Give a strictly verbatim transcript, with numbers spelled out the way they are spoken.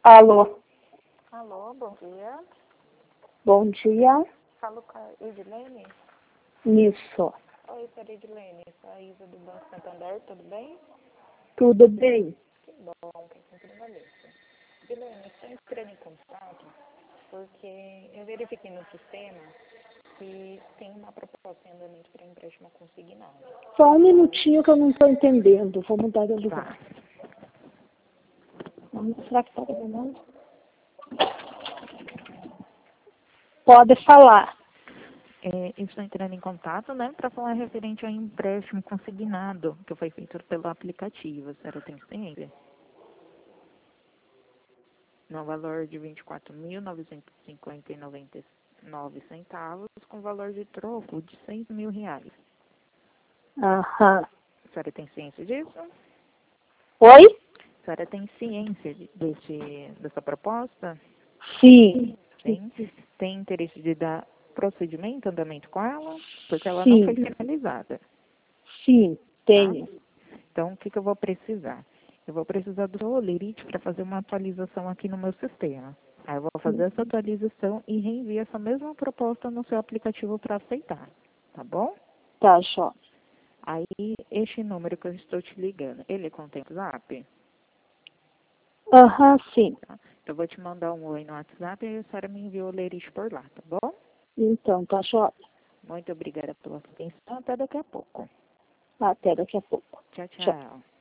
Alô, Alô, bom dia. bom dia. Falo com a Edilene. Isso, Oi, senhora Edilene. Sou a Isa do Banco Santander, tudo bem? tudo bem? Que bom, que sempre uma lista. Edilene, estou entrando em contato porque eu verifiquei no sistema que tem uma proposta em andamento para empréstimo consignado. Só um minutinho que eu não estou entendendo. Vou mudar de lugar. Vamos, será que está gravando? Pode falar. É, estou entrando em contato, né, para falar referente ao empréstimo consignado que foi feito pelo aplicativo. A senhora tem ciência? No valor de vinte e quatro mil novecentos e cinquenta e noventa e nove centavos, com valor de troco de seis mil reais. Aham. A senhora tem ciência disso? Oi? A senhora tem ciência de- desse, dessa proposta? Sim. Tem? Tem interesse de dar procedimento, andamento com ela? Porque ela não foi Sim. finalizada, Sim, tá? tenho. Então, o que, que eu vou precisar? Eu vou precisar do seu Olerite para fazer uma atualização aqui no meu sistema. Aí eu vou fazer essa atualização e reenvio essa mesma proposta no seu aplicativo para aceitar, tá bom? Tá, Jó. Aí, este número que eu estou te ligando, ele contém o WhatsApp? Aham, sim. Tá? Então, eu vou te mandar um oi no WhatsApp e a senhora me envia o Olerite por lá, tá bom? Então, tá, Jó. Muito obrigada pela atenção. Até daqui a pouco. Até daqui a pouco. Tchau, Tchau. tchau.